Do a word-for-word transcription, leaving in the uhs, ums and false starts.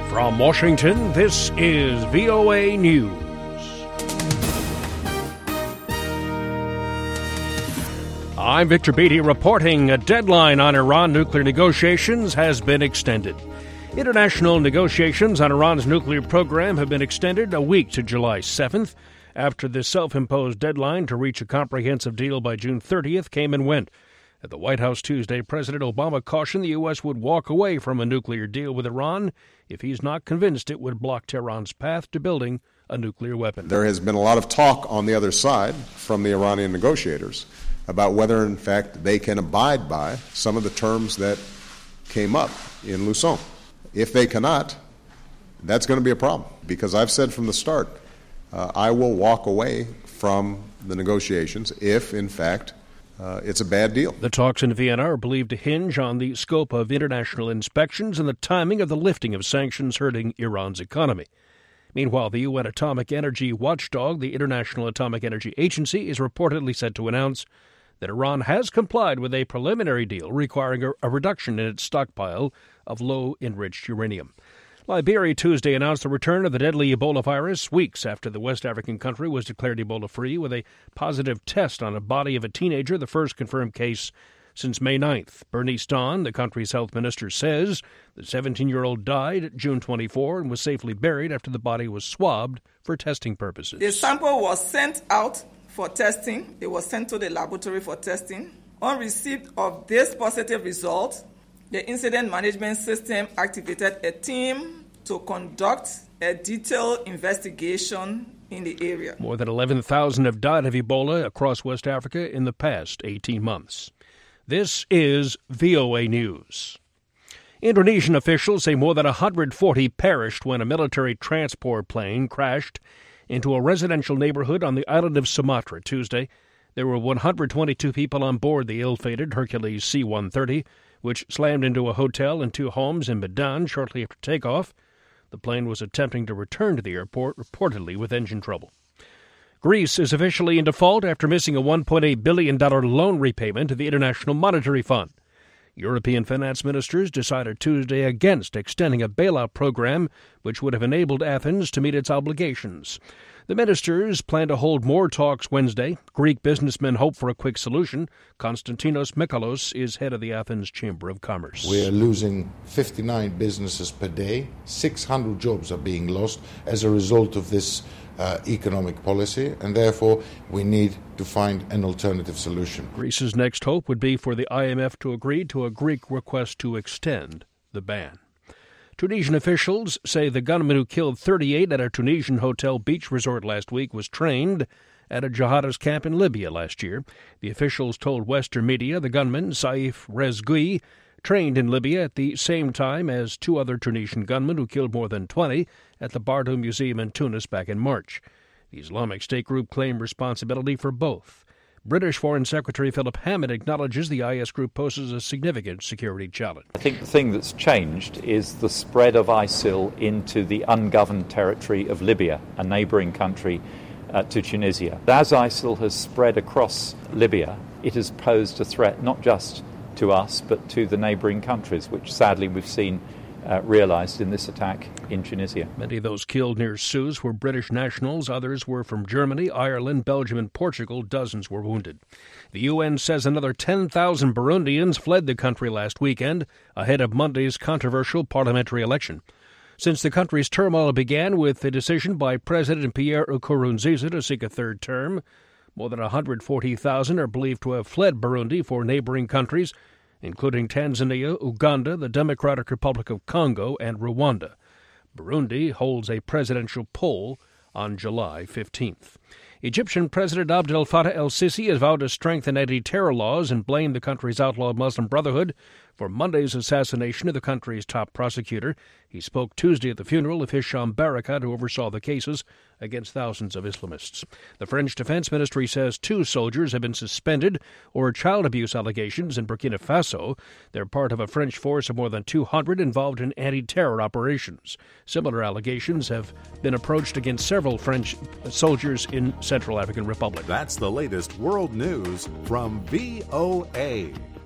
From Washington, this is V O A News. I'm Victor Beatty reporting a deadline on Iran nuclear negotiations has been extended. International negotiations on Iran's nuclear program have been extended a week to July seventh after the self-imposed deadline to reach a comprehensive deal by June thirtieth came and went. At the White House Tuesday, President Obama cautioned the U S would walk away from a nuclear deal with Iran if he's not convinced it would block Tehran's path to building a nuclear weapon. There has been a lot of talk on the other side from the Iranian negotiators about whether, in fact, they can abide by some of the terms that came up in Lausanne. If they cannot, that's going to be a problem, because I've said from the start, uh, I will walk away from the negotiations if, in fact, uh, it's a bad deal. The talks in Vienna are believed to hinge on the scope of international inspections and the timing of the lifting of sanctions hurting Iran's economy. Meanwhile, the U N Atomic Energy Watchdog, the International Atomic Energy Agency, is reportedly set to announce that Iran has complied with a preliminary deal requiring a, a reduction in its stockpile of low-enriched uranium. Liberia Tuesday announced the return of the deadly Ebola virus weeks after the West African country was declared Ebola-free with a positive test on a body of a teenager, the first confirmed case since May ninth. Bernice Dawn, the country's health minister, says the seventeen-year-old died June twenty-fourth and was safely buried after the body was swabbed for testing purposes. The sample was sent out for testing. It was sent to the laboratory for testing. On receipt of this positive result, the incident management system activated a team to conduct a detailed investigation in the area. More than eleven thousand have died of Ebola across West Africa in the past eighteen months. This is V O A News. Indonesian officials say more than one hundred forty perished when a military transport plane crashed into a residential neighborhood on the island of Sumatra Tuesday. There were one hundred twenty-two people on board the ill-fated Hercules C one thirty, which slammed into a hotel and two homes in Medan shortly after takeoff. The plane was attempting to return to the airport, reportedly with engine trouble. Greece is officially in default after missing a one point eight billion dollars loan repayment to the International Monetary Fund. European finance ministers decided Tuesday against extending a bailout program which would have enabled Athens to meet its obligations. The ministers plan to hold more talks Wednesday. Greek businessmen hope for a quick solution. Konstantinos Mikalos is head of the Athens Chamber of Commerce. We are losing fifty-nine businesses per day. six hundred jobs are being lost as a result of this uh, economic policy, and therefore we need to find an alternative solution. Greece's next hope would be for the I M F to agree to a Greek request to extend the ban. Tunisian officials say the gunman who killed thirty-eight at a Tunisian hotel beach resort last week was trained at a jihadist camp in Libya last year. The officials told Western media the gunman, Saif Rezgui, trained in Libya at the same time as two other Tunisian gunmen who killed more than twenty at the Bardo Museum in Tunis back in March. The Islamic State group claimed responsibility for both. British Foreign Secretary Philip Hammond acknowledges the I S group poses a significant security challenge. I think the thing that's changed is the spread of ISIL into the ungoverned territory of Libya, a neighbouring country uh, to Tunisia. As ISIL has spread across Libya, it has posed a threat not just to us but to the neighbouring countries, which sadly we've seen Uh, realized in this attack in Tunisia. Many of those killed near Sousse were British nationals. Others were from Germany, Ireland, Belgium, and Portugal. Dozens were wounded. The U N says another ten thousand Burundians fled the country last weekend ahead of Monday's controversial parliamentary election. Since the country's turmoil began with the decision by President Pierre Nkurunziza to seek a third term, more than one hundred forty thousand are believed to have fled Burundi for neighboring countries, including Tanzania, Uganda, the Democratic Republic of Congo, and Rwanda. Burundi holds a presidential poll on July fifteenth. Egyptian President Abdel Fattah el-Sisi has vowed to strengthen anti-terror laws and blamed the country's outlawed Muslim Brotherhood for Monday's assassination of the country's top prosecutor. He spoke Tuesday at the funeral of Hisham Barakat, who oversaw the cases against thousands of Islamists. The French Defense Ministry says two soldiers have been suspended over child abuse allegations in Burkina Faso. They're part of a French force of more than two hundred involved in anti-terror operations. Similar allegations have been approached against several French soldiers in Central African Republic. That's the latest world news from V O A.